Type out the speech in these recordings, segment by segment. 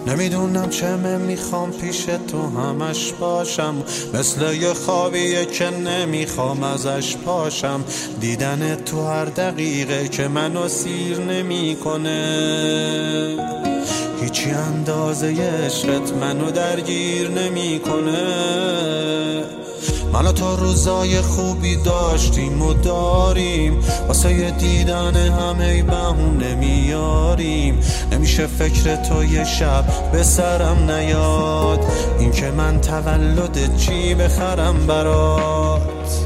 نمیدونم چه میخوام پیش تو همش باشم، مثل یه خوابیه که نمیخوام ازش پاشم. دیدن تو هر دقیقه که منو سیر نمیکنه، هیچی اندازه عشقت منو درگیر نمیکنه. من و تو روزای خوبی داشتیم و داریم، واسه دیدن همه بهونه میاریم. نمیشه فکر تو یه شب به سرم نیاد، این که من تولد چی بخرم برات.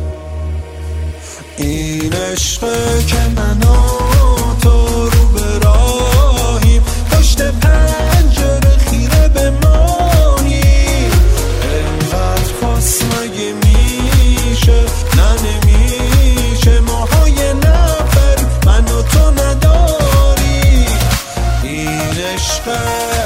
این عشقه که من و تو رو به راهیم، پشت پنجره خیره به ماییم. انقدر پاس مگه میشه؟ نه نمیشه، ماهای نفر من و تو نداری. این عشقه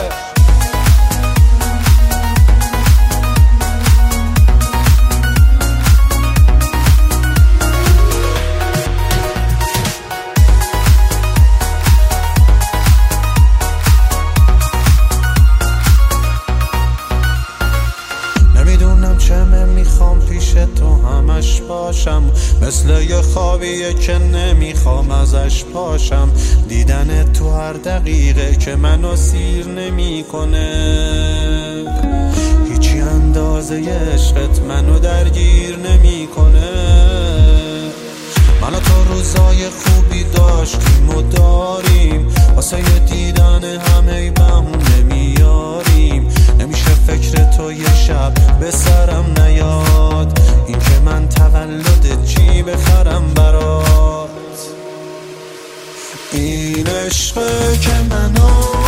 چه میخوام پیش تو همش باشم، مثل یه خوابیه که نمیخوام ازش پاشم. دیدن تو هر دقیقه که منو سیر نمیکنه، هیچی اندازه عشقت منو درگیر نمیکنه. من و تو روزای خوبی داشتیم و داریم، واسه دیدن همه بهونه میاریم. نمیشه فکر تو یه شب به سرم نیاد، این که من تولد چی بخرم برات. این عشقه که منو